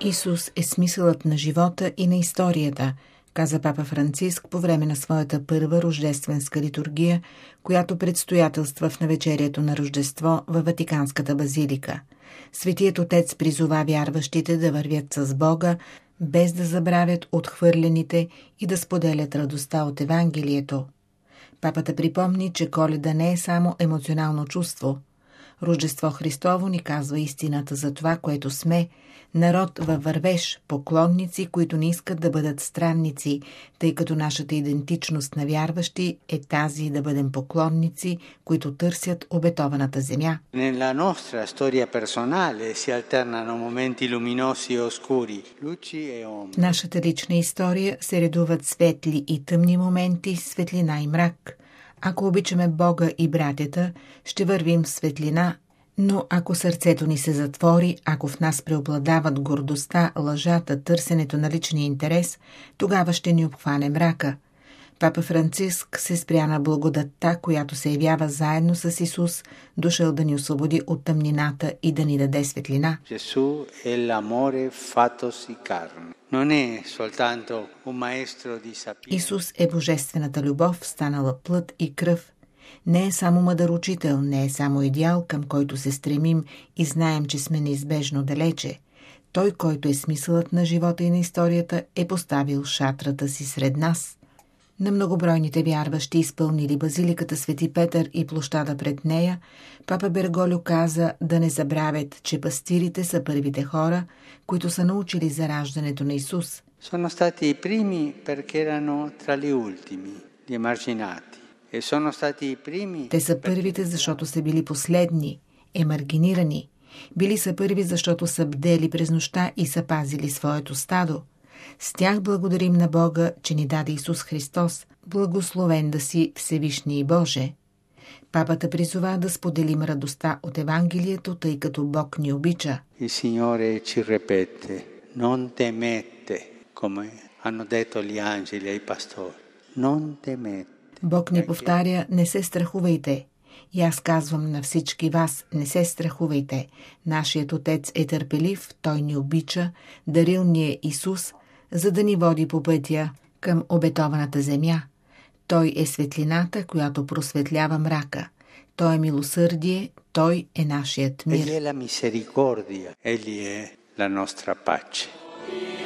Исус е смисълът на живота и на историята, каза папа Франциск по време на своята първа рождественска литургия, която предстоятелства в навечерието на Рождество във Ватиканската базилика. Светият Отец призова вярващите да вървят с Бога, без да забравят отхвърлените и да споделят радостта от Евангелието. Папата припомни, че Коледа не е само емоционално чувство. Рождество Христово ни казва истината за това, което сме, народ във вървеж, поклонници, които не искат да бъдат странници, тъй като нашата идентичност на вярващи е тази да бъдем поклонници, които търсят обетованата земя. Nella nostra storia personale si alternano momenti luminosi e oscuri, luci e ombre. В нашата лична история се редуват светли и тъмни моменти, светлина и мрак. Ако обичаме Бога и братята, ще вървим в светлина, но ако сърцето ни се затвори, ако в нас преобладават гордостта, лъжата, търсенето на личния интерес, тогава ще ни обхване мрака. Папа Франциск се спря на благодатта, която се явява заедно с Исус, дошъл да ни освободи от тъмнината и да ни даде светлина. Gesù è l'amore fattosi carne. Non è soltanto un maestro di sapienza. Исус е божествената любов, станала плът и кръв. Не е само мъдър учител, не е само идеал, към който се стремим и знаем, че сме неизбежно далече. Той, който е смисълът на живота и на историята, е поставил шатрата си сред нас. На многобройните вярващи, изпълнили базиликата Свети Петър и площада пред нея, папа Берголио каза да не забравят, че пастирите са първите хора, които са научили за раждането на Исус. Sono stati i primi perché erano tra gli ultimi, gli emarginati. E sono stati i primi. Те са първите, защото са били последни, емаргинирани. Били са първи, защото са бдели през нощта и са пазили своето стадо. С тях благодарим на Бога, че ни даде Исус Христос, благословен да си Всевишний и Боже. Папата призова да споделим радостта от Евангелието, тъй като Бог ни обича. Il Signore ci ripete, non temete, come hanno detto gli angeli ai pastori. Non temete. Бог ни повтаря, не се страхувайте. И аз казвам на всички вас, не се страхувайте. Нашият Отец е търпелив, Той ни обича, дарил ни е Исус, за да ни води по пътя към обетованата земя. Той е светлината, която просветлява мрака. Той е милосърдие, Той е нашият мир. Egli è la misericordia, Egli è la nostra pace.